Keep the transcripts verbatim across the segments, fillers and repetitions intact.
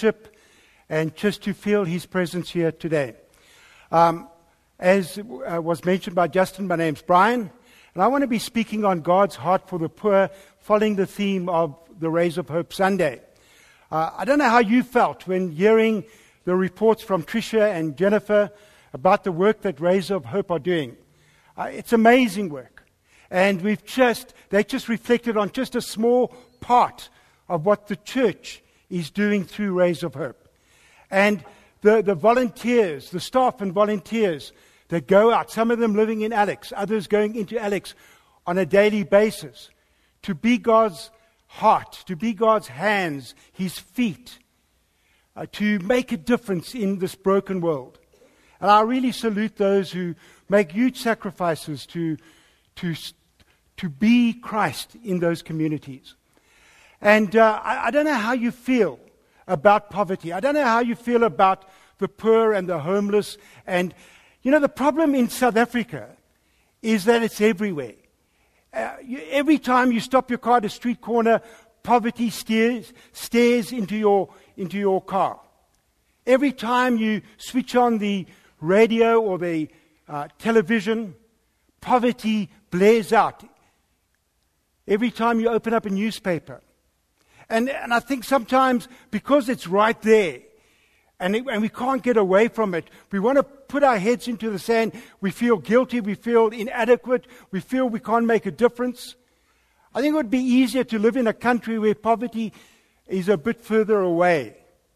worship and just to feel His presence here today. Um, as uh, was mentioned by Justin, my name's Brian, and I want to be speaking on God's heart for the poor, following the theme of the Rays of Hope Sunday. Uh, I don't know how you felt when hearing the reports from Tricia and Jennifer about the work that Rays of Hope are doing. Uh, it's amazing work. And we've just, they just reflected on just a small part of what the church is doing through Rays of Hope. And the, the volunteers, the staff and volunteers that go out, some of them living in Alex, others going into Alex on a daily basis, to be God's heart, to be God's hands, His feet, uh, to make a difference in this broken world. And I really salute those who make huge sacrifices to, to, to be Christ in those communities. And uh, I, I don't know how you feel about poverty. I don't know how you feel about the poor and the homeless. And, you know, the problem in South Africa is that it's everywhere. Uh, you, every time you stop your car at a street corner, poverty stares, stares into your, into your car. Every time you switch on the radio or the uh, television, poverty blares out. Every time you open up a newspaper. And, and I think sometimes because it's right there, and, it, and we can't get away from it, we want to put our heads into the sand. We feel guilty, we feel inadequate, we feel we can't make a difference. I think it would be easier to live in a country where poverty is a bit further away.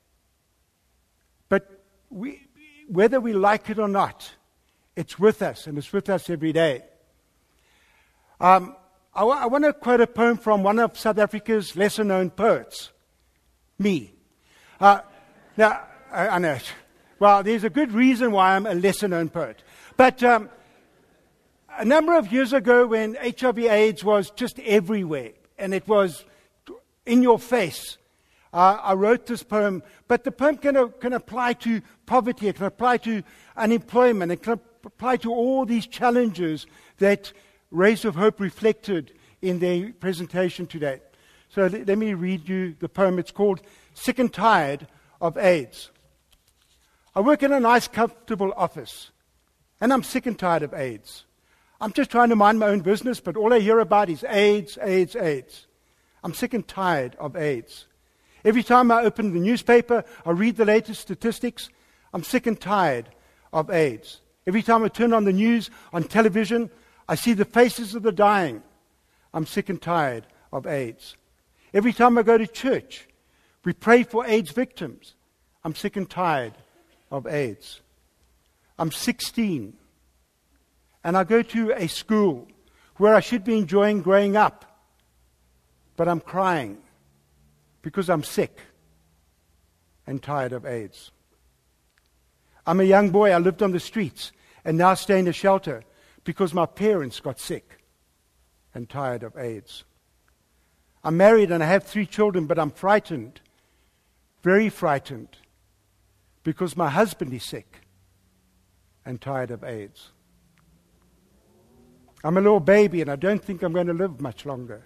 But we, whether we like it or not, it's with us, and it's with us every day. Um, I, w- I want to quote a poem from one of South Africa's lesser-known poets, me. Uh, now, I, I know. Well, there's a good reason why I'm a lesser-known poet. But um, a number of years ago when H I V AIDS was just everywhere, and it was in your face, uh, I wrote this poem. But the poem can, uh, can apply to poverty, it can apply to unemployment, it can apply to all these challenges that Rays of Hope reflected in their presentation today. So let, let me read you the poem. It's called Sick and Tired of AIDS. I work in a nice, comfortable office, and I'm sick and tired of AIDS. I'm just trying to mind my own business, but all I hear about is AIDS, AIDS, AIDS. I'm sick and tired of AIDS. Every time I open the newspaper, I read the latest statistics. I'm sick and tired of AIDS. Every time I turn on the news on television, I see the faces of the dying. I'm sick and tired of AIDS. Every time I go to church, we pray for AIDS victims. I'm sick and tired of AIDS. I'm sixteen, and I go to a school where I should be enjoying growing up, but I'm crying because I'm sick and tired of AIDS. I'm a young boy. I lived on the streets and now stay in a shelter because my parents got sick and tired of AIDS. I'm married and I have three children, but I'm frightened, very frightened, because my husband is sick and tired of AIDS. I'm a little baby and I don't think I'm going to live much longer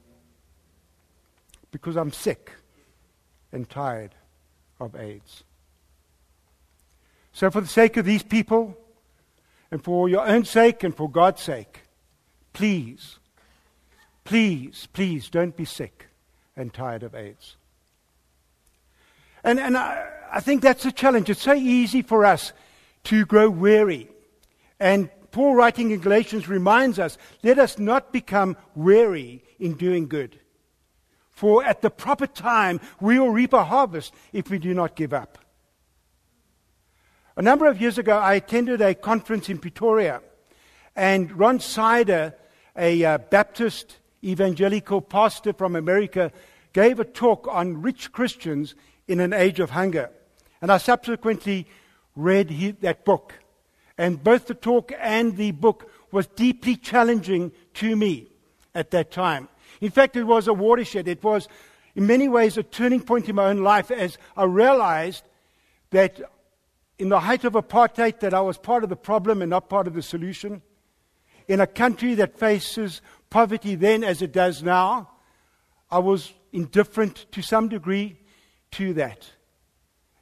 because I'm sick and tired of AIDS. So for the sake of these people, and for your own sake and for God's sake, please, please, please don't be sick and tired of AIDS. And, and I, I think that's a challenge. It's so easy for us to grow weary. And Paul, writing in Galatians, reminds us, let us not become weary in doing good. For at the proper time, we will reap a harvest if we do not give up. A number of years ago, I attended a conference in Pretoria, and Ron Sider, a uh, Baptist evangelical pastor from America, gave a talk on rich Christians in an age of hunger. And I subsequently read he, that book. And both the talk and the book was deeply challenging to me at that time. In fact, it was a watershed. It was, in many ways, a turning point in my own life as I realized that in the height of apartheid, that I was part of the problem and not part of the solution. In a country that faces poverty then as it does now, I was indifferent to some degree to that.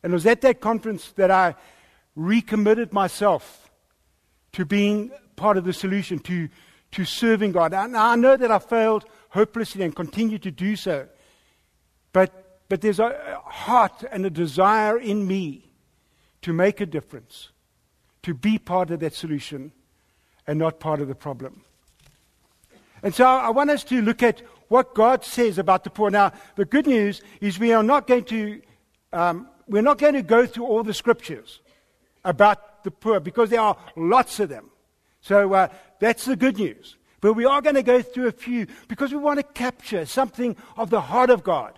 And it was at that conference that I recommitted myself to being part of the solution, to, to serving God. And I know that I failed hopelessly and continue to do so. But, but there's a heart and a desire in me to make a difference, to be part of that solution and not part of the problem. And so I want us to look at what God says about the poor. Now, the good news is we are not going to um, we're not going to go through all the scriptures about the poor, because there are lots of them. So uh, that's the good news. But we are going to go through a few because we want to capture something of the heart of God,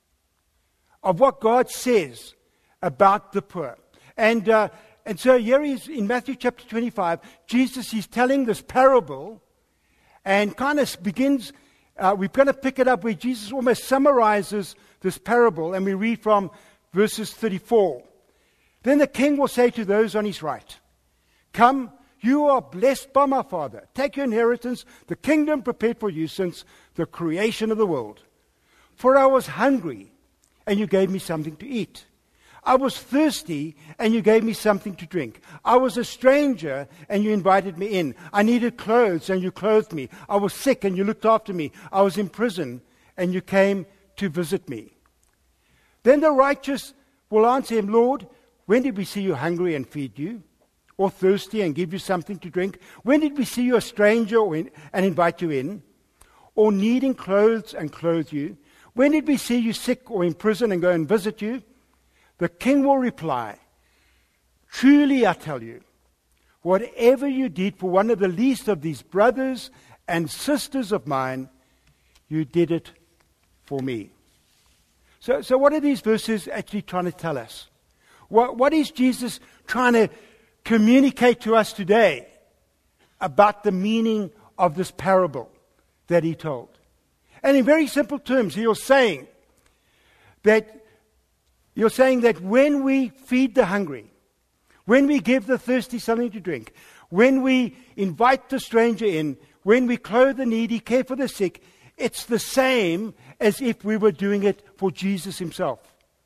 of what God says about the poor. And uh, and so here is in Matthew chapter twenty-five, Jesus is telling this parable and kind of begins, uh, we're going to pick it up where Jesus almost summarizes this parable, and we read from verses thirty-four. Then the king will say to those on his right, "Come, you are blessed by my Father. Take your inheritance, the kingdom prepared for you since the creation of the world. For I was hungry, and you gave me something to eat. I was thirsty, and you gave me something to drink. I was a stranger, and you invited me in. I needed clothes, and you clothed me. I was sick, and you looked after me. I was in prison, and you came to visit me." Then the righteous will answer him, "Lord, when did we see you hungry and feed you, or thirsty and give you something to drink? When did we see you a stranger and invite you in, or needing clothes and clothe you? When did we see you sick or in prison and go and visit you?" The king will reply, "Truly I tell you, whatever you did for one of the least of these brothers and sisters of mine, you did it for me." So, so what are these verses actually trying to tell us? What, what is Jesus trying to communicate to us today about the meaning of this parable that he told? And in very simple terms, he was saying that You're saying that when we feed the hungry, when we give the thirsty something to drink, when we invite the stranger in, when we clothe the needy, care for the sick, it's the same as if we were doing it for Jesus himself.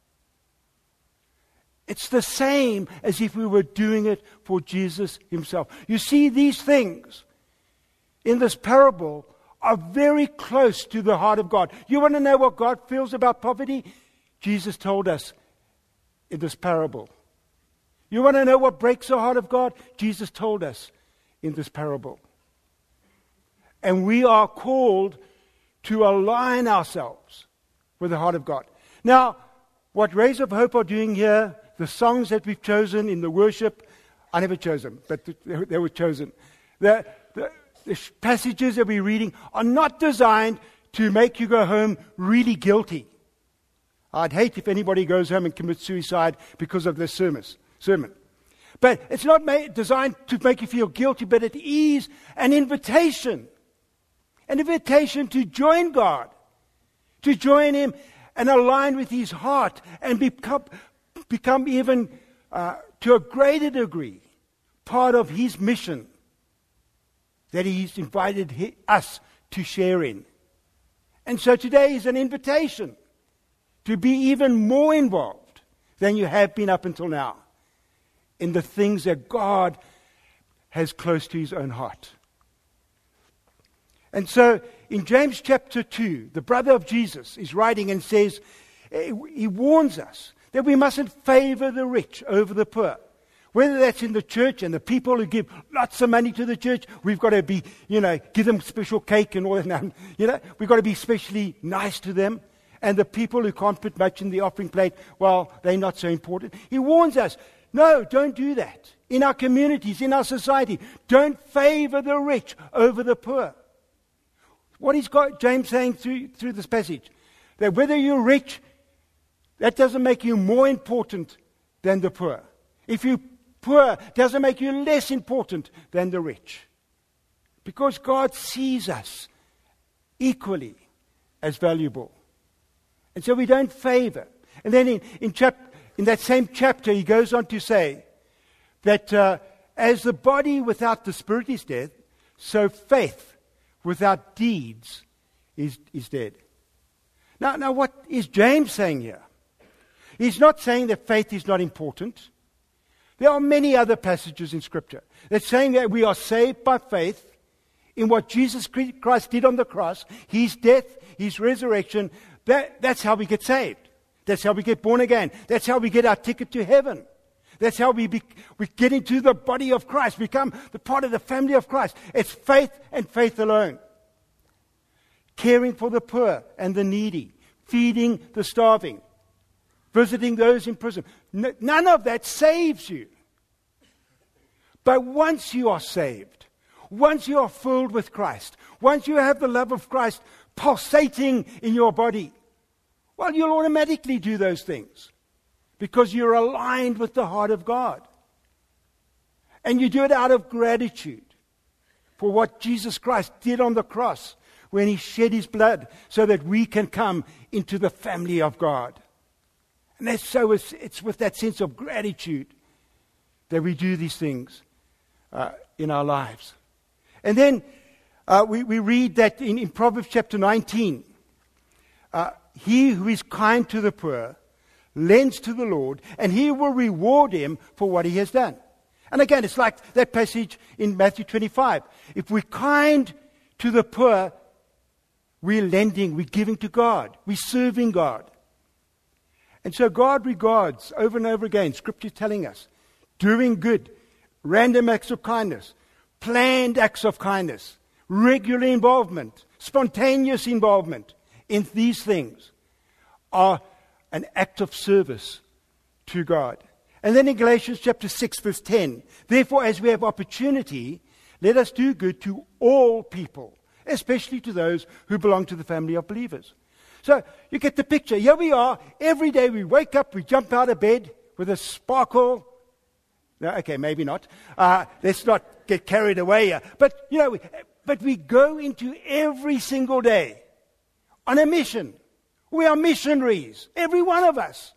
It's the same as if we were doing it for Jesus himself. You see, these things in this parable are very close to the heart of God. You want to know what God feels about poverty? Jesus told us in this parable. You want to know what breaks the heart of God? Jesus told us in this parable. And we are called to align ourselves with the heart of God. Now, what Rays of Hope are doing here, the songs that we've chosen in the worship, I never chose them, but they were chosen. The, the, the passages that we're reading are not designed to make you go home really guilty. I'd hate if anybody goes home and commits suicide because of this sermon. But it's not made, designed to make you feel guilty, but it is an invitation. An invitation to join God, to join him and align with his heart and become, become even uh, to a greater degree part of his mission that he's invited he, us to share in. And so today is an invitation to be even more involved than you have been up until now in the things that God has close to his own heart. And so in James chapter two, the brother of Jesus is writing and says, he warns us that we mustn't favor the rich over the poor. Whether that's in the church and the people who give lots of money to the church, we've got to be, you know, give them special cake and all that. You know, we've got to be especially nice to them. And the people who can't put much in the offering plate, well, they're not so important. He warns us, no, don't do that. In our communities, in our society, don't favor the rich over the poor. What is God, James saying through, through this passage? That whether you're rich, that doesn't make you more important than the poor. If you're poor, it doesn't make you less important than the rich. Because God sees us equally as valuable. And so we don't favor. And then in, in, chap, in that same chapter, he goes on to say that uh, as the body without the spirit is dead, so faith without deeds is, is dead. Now, now, what is James saying here? He's not saying that faith is not important. There are many other passages in Scripture that saying that we are saved by faith in what Jesus Christ did on the cross, His death, His resurrection. That, that's how we get saved. That's how we get born again. That's how we get our ticket to heaven. That's how we, be, we get into the body of Christ, become the part of the family of Christ. It's faith and faith alone. Caring for the poor and the needy, feeding the starving, visiting those in prison. N- none of that saves you. But once you are saved, once you are filled with Christ, once you have the love of Christ pulsating in your body, well, you'll automatically do those things because you're aligned with the heart of God. And you do it out of gratitude for what Jesus Christ did on the cross when He shed His blood so that we can come into the family of God. And that's so it's, it's with that sense of gratitude that we do these things uh, in our lives. And then uh, we, we read that in, in Proverbs chapter nineteen, uh, he who is kind to the poor lends to the Lord, and He will reward him for what he has done. And again, it's like that passage in Matthew twenty-five. If we're kind to the poor, we're lending, we're giving to God, we're serving God. And so God regards, over and over again, Scripture telling us, doing good, random acts of kindness, planned acts of kindness, regular involvement, spontaneous involvement in these things are an act of service to God. And then in Galatians chapter six, verse ten, therefore, as we have opportunity, let us do good to all people, especially to those who belong to the family of believers. So you get the picture. Here we are. Every day we wake up, we jump out of bed with a sparkle. No, okay, maybe not. Uh, let's not get carried away here. But, you know, we, but we go into every single day on a mission. We are missionaries, every one of us.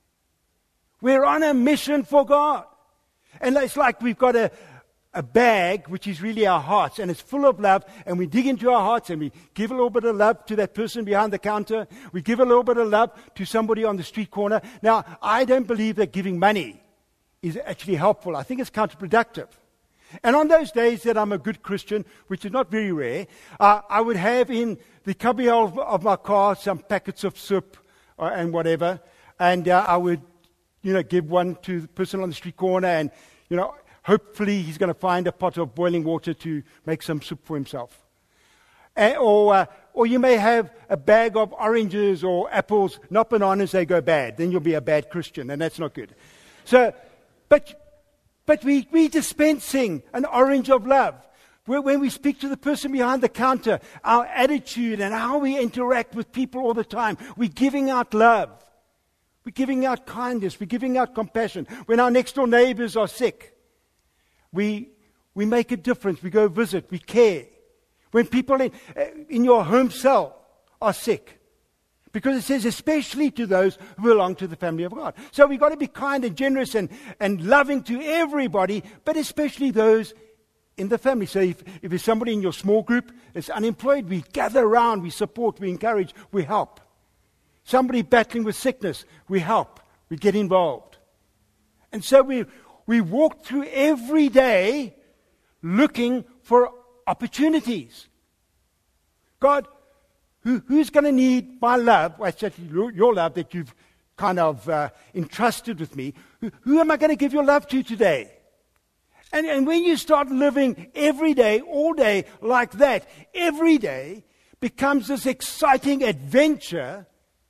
We're on a mission for God. And it's like we've got a, a bag, which is really our hearts, and it's full of love, and we dig into our hearts, and we give a little bit of love to that person behind the counter. We give a little bit of love to somebody on the street corner. Now, I don't believe that giving money is actually helpful. I think it's counterproductive. And on those days that I'm a good Christian, which is not very rare, uh, I would have in the cubbyhole of, of my car some packets of soup uh, and whatever, and uh, I would, you know, give one to the person on the street corner, and, you know, hopefully he's going to find a pot of boiling water to make some soup for himself. Uh, or, uh, or you may have a bag of oranges or apples, not bananas, they go bad. Then you'll be a bad Christian, and that's not good. So, but but we, we're dispensing an orange of love. When we speak to the person behind the counter, our attitude and how we interact with people all the time, we're giving out love. We're giving out kindness. We're giving out compassion. When our next door neighbors are sick, we we make a difference. We go visit. We care. When people in, in your home cell are sick, because it says especially to those who belong to the family of God. So we've got to be kind and generous and, and loving to everybody, but especially those in the family. So if, if there's somebody in your small group that's unemployed, we gather around, we support, we encourage, we help. Somebody battling with sickness, we help, we get involved. And so we we walk through every day looking for opportunities. God, who, who's going to need my love, well, it's actually your love that you've kind of uh, entrusted with me. Who, who am I going to give your love to today? And, and when you start living every day, all day like that, every day becomes this exciting adventure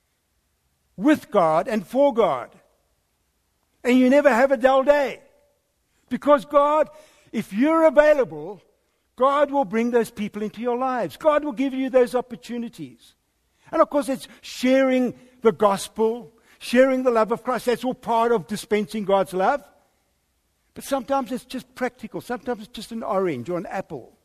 with God and for God. And you never have a dull day. Because God, if you're available, God will bring those people into your lives. God will give you those opportunities. And of course, it's sharing the gospel, sharing the love of Christ. That's all part of dispensing God's love. But sometimes it's just practical. Sometimes it's just an orange or an apple.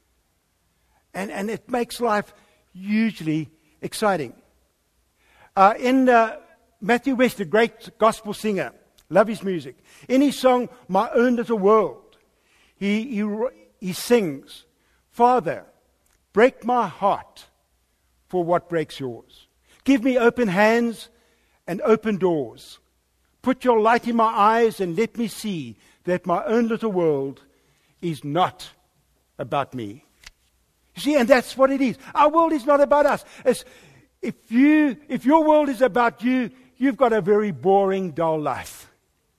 And, and it makes life hugely exciting. Uh, in uh, Matthew West, a great gospel singer, love his music. In his song, My Own Little World, he, he, he sings, Father, break my heart for what breaks yours. Give me open hands and open doors. Put your light in my eyes and let me see that my own little world is not about me. You see, and that's what it is. Our world is not about us. It's, if you, if your world is about you, you've got a very boring, dull life.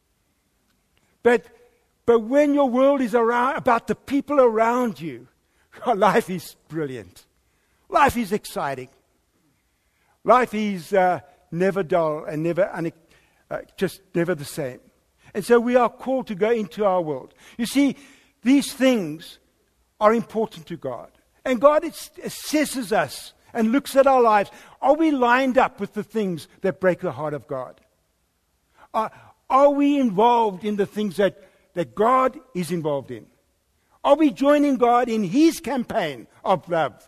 But, but when your world is around, about the people around you, your life is brilliant. Life is exciting. Life is uh, never dull and never une- uh, just never the same. And so we are called to go into our world. You see, these things are important to God. And God is, assesses us and looks at our lives. Are we lined up with the things that break the heart of God? Are, are we involved in the things that, that God is involved in? Are we joining God in His campaign of love?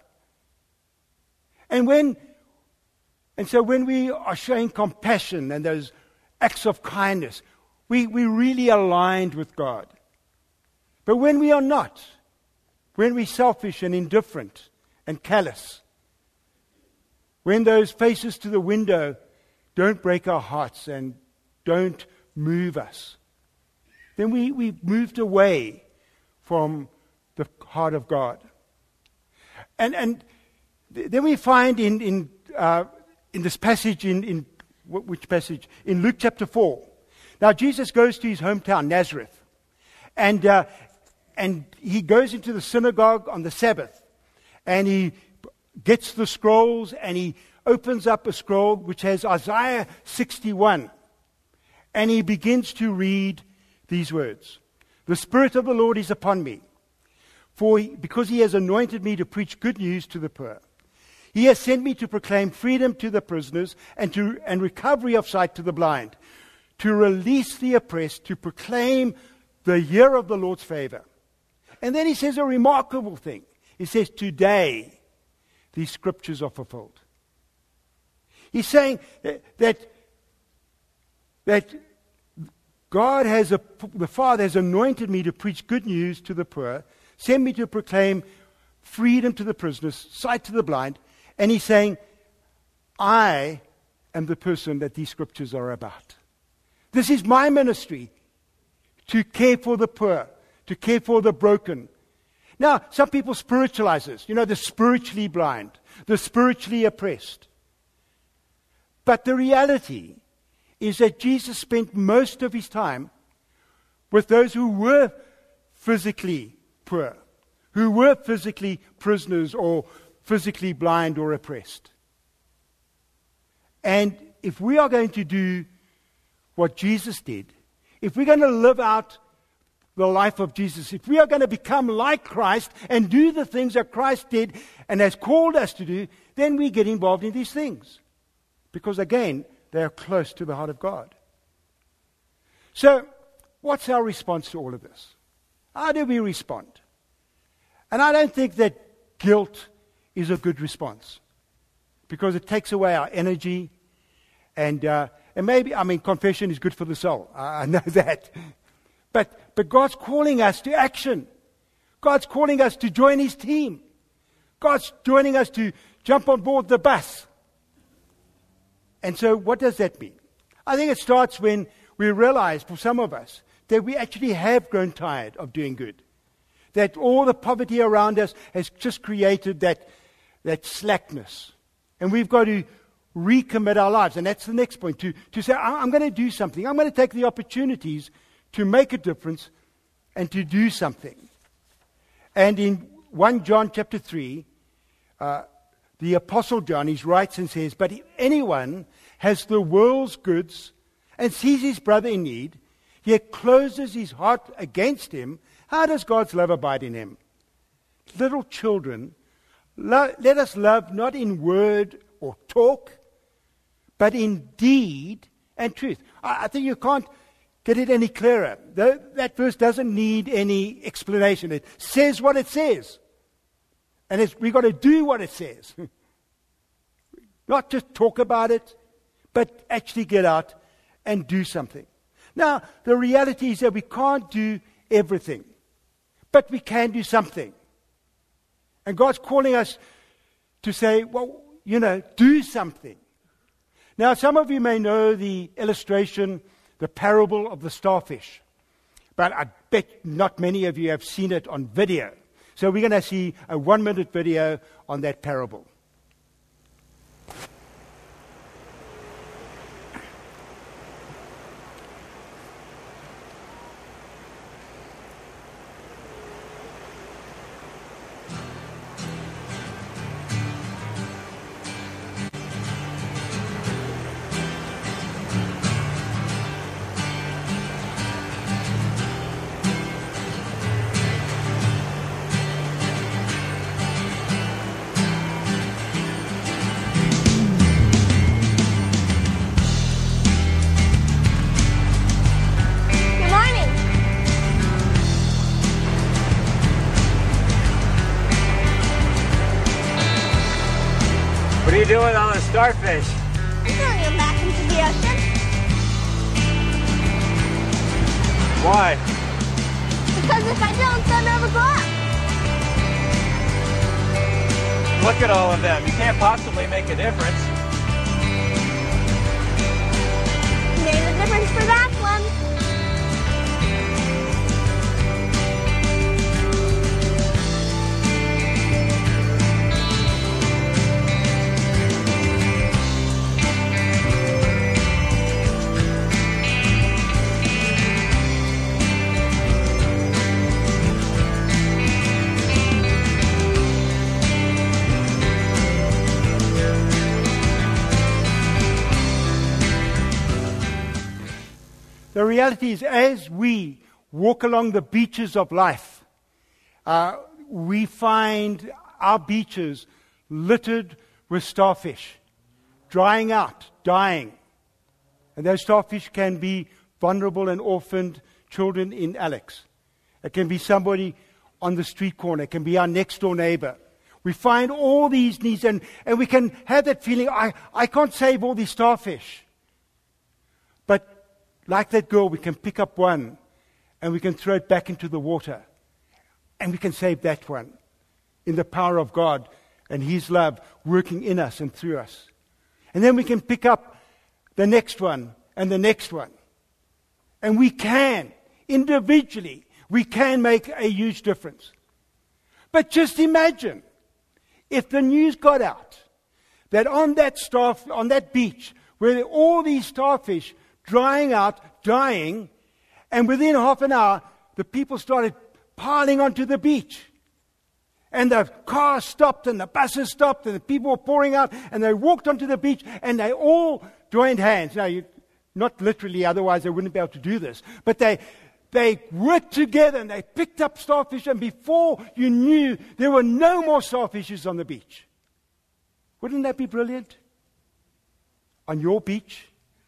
And when, and so when we are showing compassion and those acts of kindness, we, we really aligned with God. But when we are not, when we're selfish and indifferent and callous, when those faces to the window don't break our hearts and don't move us, then we, we've moved away from the heart of God. And and th- then we find in in uh, in this passage, in, in w- which passage? In Luke chapter four. Now Jesus goes to his hometown, Nazareth. And uh, and he goes into the synagogue on the Sabbath. And he gets the scrolls and he opens up a scroll which has Isaiah sixty-one. And he begins to read these words. The Spirit of the Lord is upon me, for he, because he has anointed me to preach good news to the poor. He has sent me to proclaim freedom to the prisoners and to and recovery of sight to the blind, to release the oppressed, to proclaim the year of the Lord's favor. And then he says a remarkable thing. He says, today these scriptures are fulfilled. He's saying that that, that God has, a, the Father has anointed me to preach good news to the poor, sent me to proclaim freedom to the prisoners, sight to the blind, and he's saying, I am the person that these scriptures are about. This is my ministry, to care for the poor, to care for the broken. Now, some people spiritualize this, you know, the spiritually blind, the spiritually oppressed. But the reality is that Jesus spent most of his time with those who were physically poor, who were physically prisoners or physically blind or oppressed. And if we are going to do what Jesus did, if we're going to live out the life of Jesus, if we are going to become like Christ and do the things that Christ did and has called us to do, then we get involved in these things. Because again, they are close to the heart of God. So, what's our response to all of this? How do we respond? And I don't think that guilt is a good response, because it takes away our energy, and uh, and maybe, I mean, confession is good for the soul. I, I know that. But, but God's calling us to action. God's calling us to join His team. God's joining us to jump on board the bus. And so what does that mean? I think it starts when we realize, for some of us, that we actually have grown tired of doing good. That all the poverty around us has just created that, that slackness. And we've got to recommit our lives. And that's the next point, to, to say, I'm going to do something. I'm going to take the opportunities to make a difference and to do something. And in First John chapter three, uh, the Apostle John, he writes and says, but if anyone has the world's goods and sees his brother in need, yet closes his heart against him, how does God's love abide in him? Little children, lo- let us love not in word or talk, but in deed and truth. I, I think you can't get it any clearer. The, that verse doesn't need any explanation. It says what it says. And it's, we've got to do what it says. Not just talk about it, but actually get out and do something. Now, the reality is that we can't do everything, but we can do something. And God's calling us to say, well, you know, do something. Now, some of you may know the illustration, the parable of the starfish, but I bet not many of you have seen it on video. So we're going to see a one-minute video on that parable. What are you doing with all the starfish? I'm throwing them back into the ocean. Why? Because if I don't, they'll never grow up. Look at all of them. You can't possibly make a difference. Made a difference for that one. The reality is, as we walk along the beaches of life, uh, we find our beaches littered with starfish, drying out, dying. And those starfish can be vulnerable and orphaned children in Alex. It can be somebody on the street corner. It can be our next door neighbor. We find all these needs, and, and we can have that feeling, I, I can't save all these starfish. But like that girl, we can pick up one and we can throw it back into the water. And we can save that one in the power of God and His love working in us and through us. And then we can pick up the next one and the next one. And we can, individually, we can make a huge difference. But just imagine if the news got out that on that star, on that beach where there are all these starfish drying out, dying, and within half an hour, the people started piling onto the beach. And the cars stopped, and the buses stopped, and the people were pouring out, and they walked onto the beach, and they all joined hands. Now, you, not literally, otherwise they wouldn't be able to do this. But they, they worked together, and they picked up starfish, and before you knew, there were no more starfishes on the beach. Wouldn't that be brilliant? On your beach?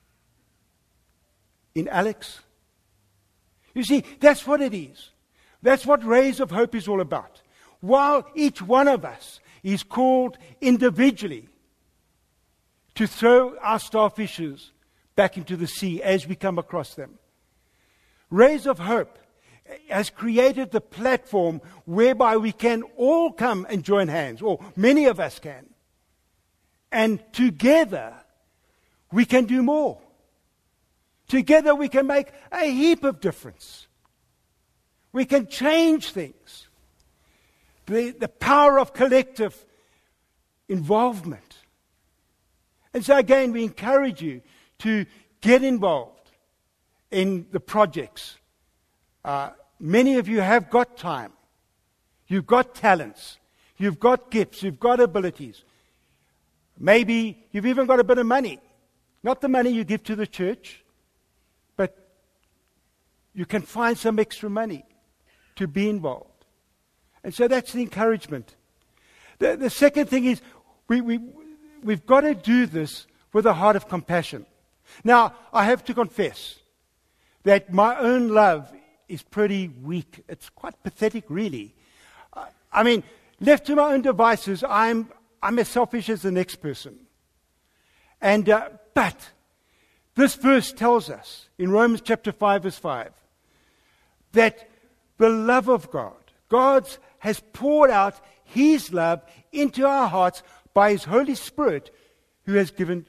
In Alex? You see, that's what it is. That's what Rays of Hope is all about. While each one of us is called individually to throw our starfishes back into the sea as we come across them, Rays of Hope has created the platform whereby we can all come and join hands, or many of us can. And together we can do more. Together we can make a heap of difference. We can change things. The, the power of collective involvement. And so again, we encourage you to get involved in the projects. Uh, many of you have got time. You've got talents. You've got gifts. You've got abilities. Maybe you've even got a bit of money. Not the money you give to the church, but you can find some extra money to be involved. And so that's the encouragement. The, the second thing is we, we, we've got to do this with a heart of compassion. Now, I have to confess that my own love is pretty weak. It's quite pathetic, really. Uh, I mean, left to my own devices, I'm, I'm as selfish as the next person. And uh, but this verse tells us in Romans chapter five, verse five, that the love of God, God has poured out His love into our hearts by His Holy Spirit, who has given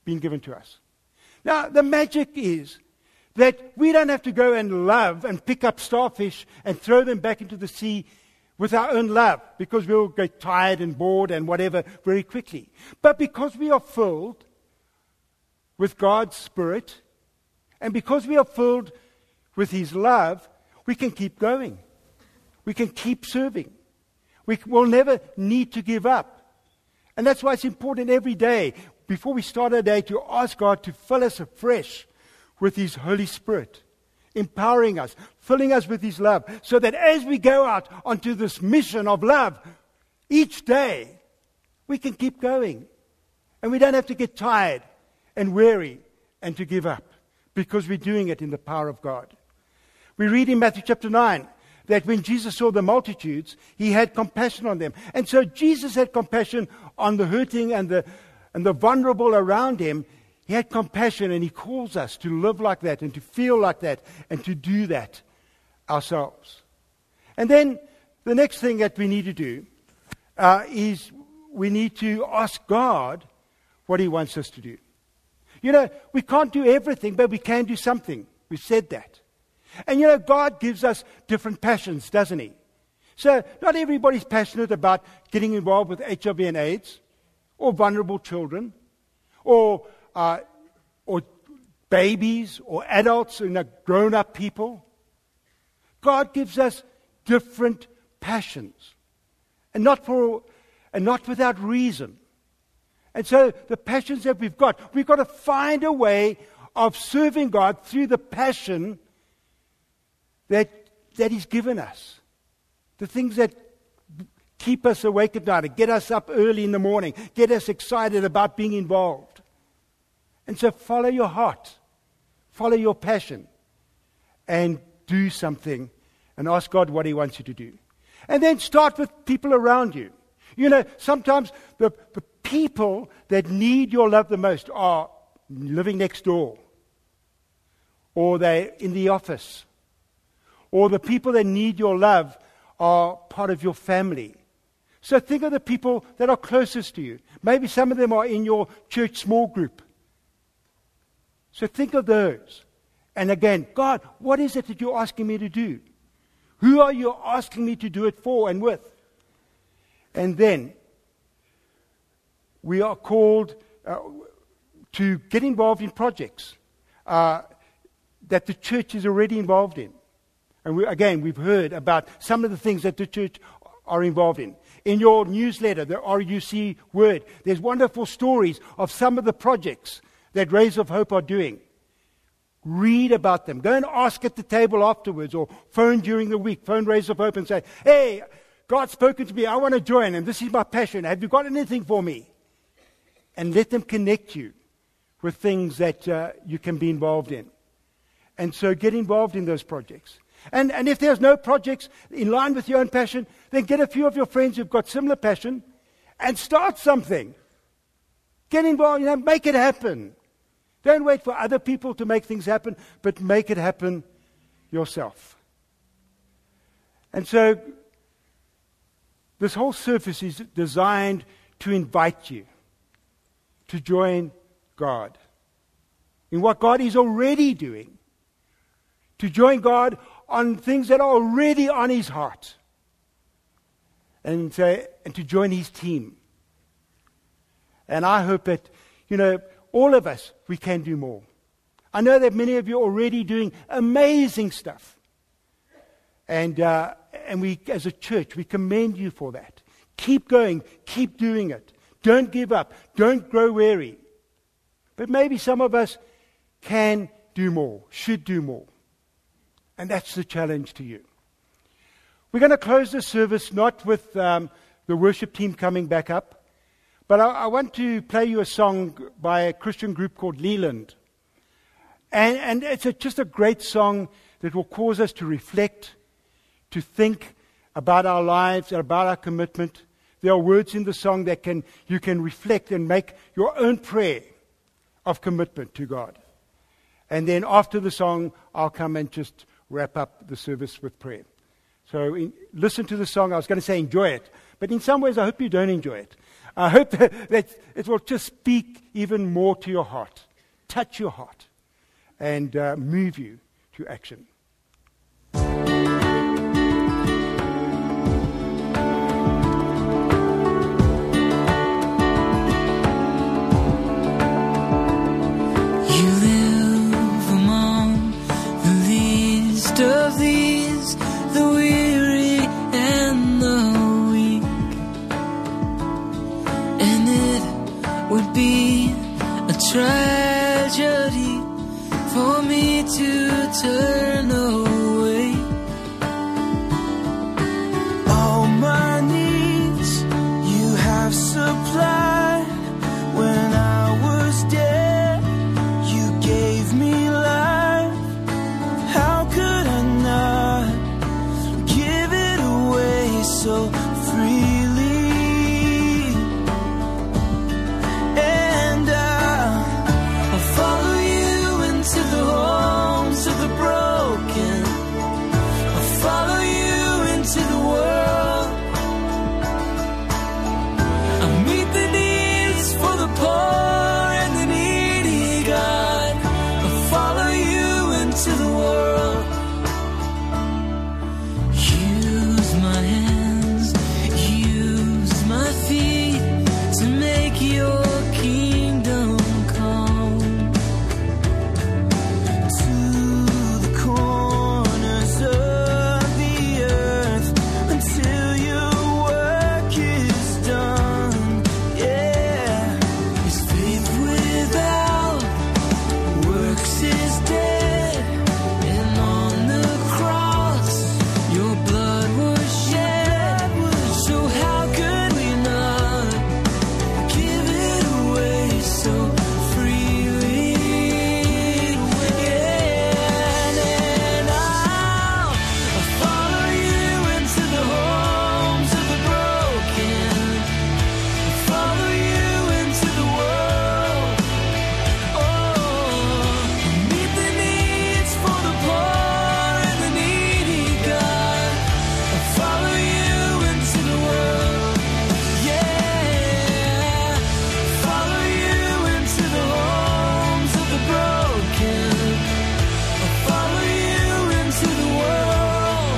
been given to us. Now, the magic is that we don't have to go and love and pick up starfish and throw them back into the sea with our own love, because we'll get tired and bored and whatever very quickly. But because we are filled with God's Spirit, and because we are filled with His love, we can keep going. We can keep serving. We will never need to give up. And that's why it's important every day, before we start our day, to ask God to fill us afresh with His Holy Spirit, empowering us, filling us with His love, so that as we go out onto this mission of love each day, we can keep going. And we don't have to get tired and weary and to give up, because we're doing it in the power of God. We read in Matthew chapter nine that when Jesus saw the multitudes, He had compassion on them. And so Jesus had compassion on the hurting and the, and the vulnerable around Him. He had compassion, and He calls us to live like that and to feel like that and to do that ourselves. And then the next thing that we need to do uh, is we need to ask God what He wants us to do. You know, we can't do everything, but we can do something. We said that. And you know, God gives us different passions, doesn't He? So not everybody's passionate about getting involved with H I V and AIDS, or vulnerable children, or uh, or babies, or adults, you know, grown-up people. God gives us different passions, and not for and not without reason. And so the passions that we've got, we've got to find a way of serving God through the passion that that He's given us. The things that keep us awake at night, get us up early in the morning, get us excited about being involved. And so follow your heart, follow your passion, and do something, and ask God what He wants you to do. And then start with people around you. You know, sometimes the, the people that need your love the most are living next door, or they're in the office, or the people that need your love are part of your family. So think of the people that are closest to you. Maybe some of them are in your church small group. So think of those. And again, God, what is it that you're asking me to do? Who are you asking me to do it for and with? And then we are called uh, to get involved in projects uh, that the church is already involved in. And we, again, we've heard about some of the things that the church are involved in. In your newsletter, the R U C Word, there's wonderful stories of some of the projects that Rays of Hope are doing. Read about them. Go and ask at the table afterwards, or phone during the week. Phone Rays of Hope and say, hey, God's spoken to me. I want to join, and this is my passion. Have you got anything for me? And let them connect you with things that uh, you can be involved in. And so get involved in those projects. And, and if there's no projects in line with your own passion, then get a few of your friends who've got similar passion and start something. Get involved, you know, make it happen. Don't wait for other people to make things happen, but make it happen yourself. And so this whole service is designed to invite you to join God in what God is already doing, to join God on things that are already on His heart, and, uh, and to join His team. And I hope that, you know, all of us, we can do more. I know that many of you are already doing amazing stuff. And, uh, and we, as a church, we commend you for that. Keep going, keep doing it. Don't give up, don't grow weary. But maybe some of us can do more, should do more. And that's the challenge to you. We're going to close this service not with um, the worship team coming back up, but I, I want to play you a song by a Christian group called Leland. And, and it's a, just a great song that will cause us to reflect, to think about our lives, about our commitment. There are words in the song that can you can reflect and make your own prayer of commitment to God. And then after the song, I'll come and just wrap up the service with prayer. So in, listen to the song. I was going to say enjoy it, but in some ways I hope you don't enjoy it. I hope that, that it will just speak even more to your heart, touch your heart, and uh, move you to action. Of these, the weary and the weak, and it would be a tragedy for me to turn away. All my needs you have supplied. When I was dead, you gave me life. How could I not give it away so freely? And I, I'll follow you into the homes of the broken. I'll follow you into the world. I'll meet the needs for the poor and the needy, God. I'll follow you into the world. Use my hands, use my feet to make your kingdom come to the corners of the earth until your work is done. Yeah, 'cause faith without works is dead, and on the cross your blood was shed. So how could we not give it away so freely? Yeah, and I'll, I'll follow you into the homes of the broken. I'll follow you into the world. Oh, meet the needs for the poor and the needy, God. I'll follow you into the world. Yeah, follow you into the homes of the broken. I'll follow you into the world.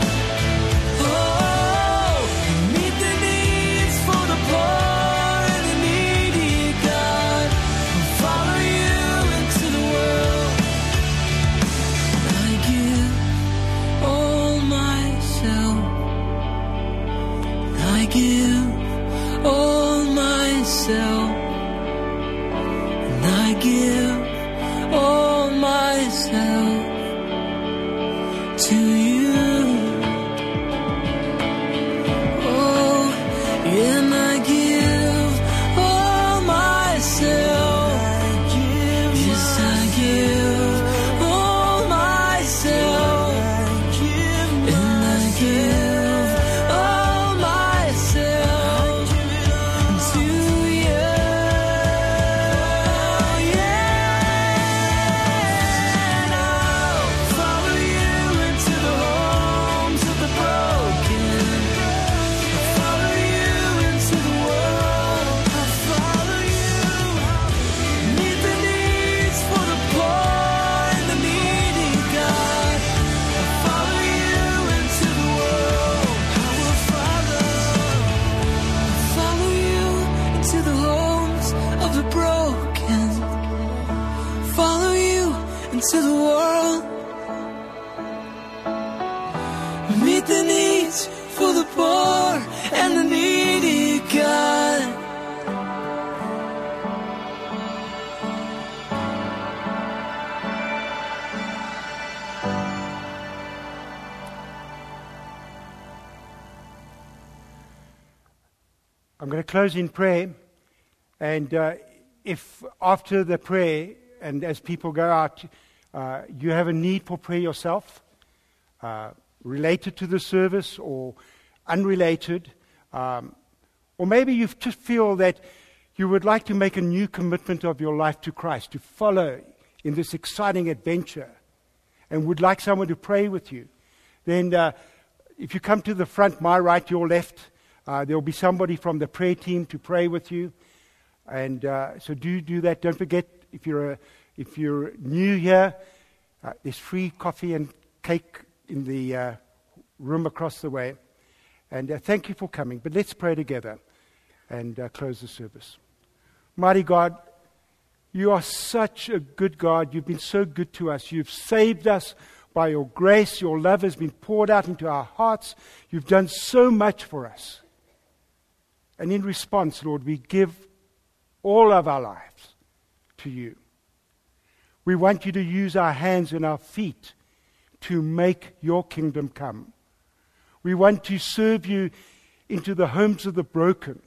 Oh, meet the needs for the poor and the needy, God. I'll follow you into the world. I give all myself. I give all myself. And I give all myself to you. Oh, and I give all myself. Yes, I give all myself. And I give all myself to you. Yeah, and I'll follow you into the homes of the broken. I'll follow you into the world. I'll follow you. Meet the needs for the poor and the needy, God. I'll follow you into the world. I will follow. I'll follow you into the homes of the broken. Follow you into the world. Meet the needs for the poor and the needy, God. I'm going to close in prayer, and uh, if after the prayer and as people go out, uh, you have a need for prayer yourself, uh, related to the service or unrelated, um, or maybe you just feel that you would like to make a new commitment of your life to Christ, to follow in this exciting adventure, and would like someone to pray with you, then uh, if you come to the front, my right, your left, Uh, there will be somebody from the prayer team to pray with you. And uh, so do do that. Don't forget, if you're, a, if you're new here, uh, there's free coffee and cake in the uh, room across the way. And uh, thank you for coming. But let's pray together and uh, close the service. Mighty God, you are such a good God. You've been so good to us. You've saved us by your grace. Your love has been poured out into our hearts. You've done so much for us. And in response, Lord, we give all of our lives to you. We want you to use our hands and our feet to make your kingdom come. We want to serve you into the homes of the broken.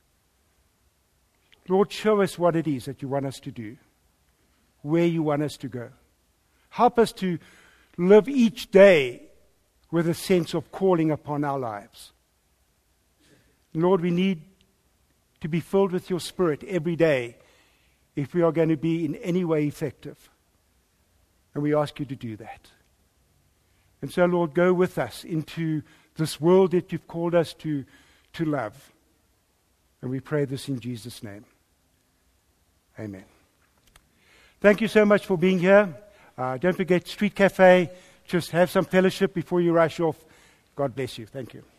Lord, show us what it is that you want us to do, where you want us to go. Help us to live each day with a sense of calling upon our lives. Lord, we need to be filled with your Spirit every day if we are going to be in any way effective. And we ask you to do that. And so, Lord, go with us into this world that you've called us to, to love. And we pray this in Jesus' name. Amen. Thank you so much for being here. Uh, don't forget Street Cafe. Just have some fellowship before you rush off. God bless you. Thank you.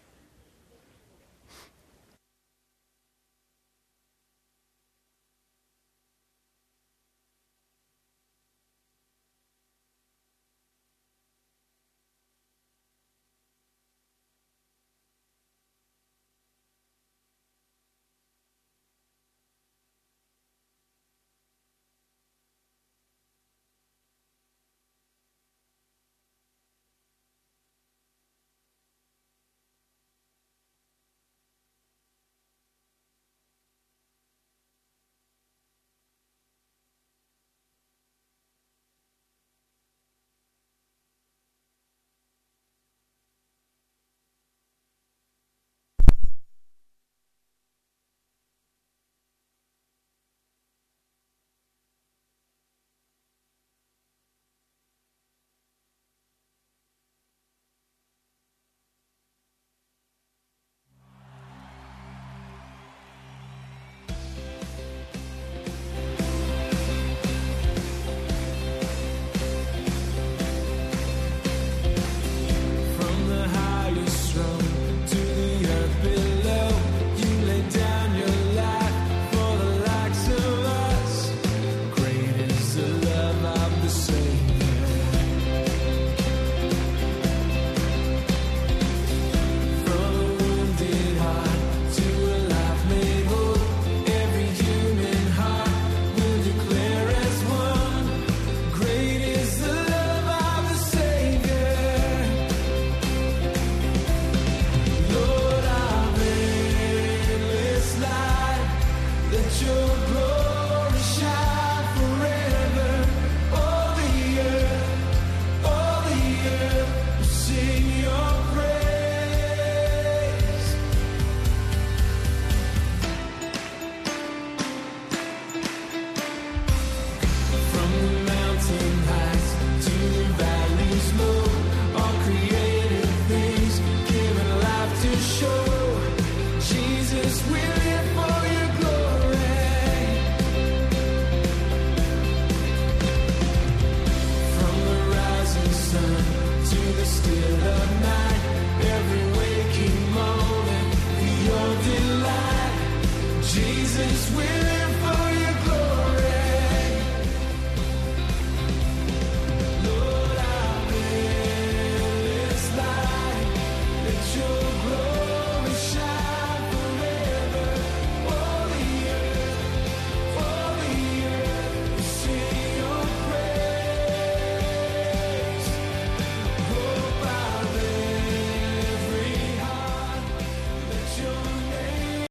Jesus will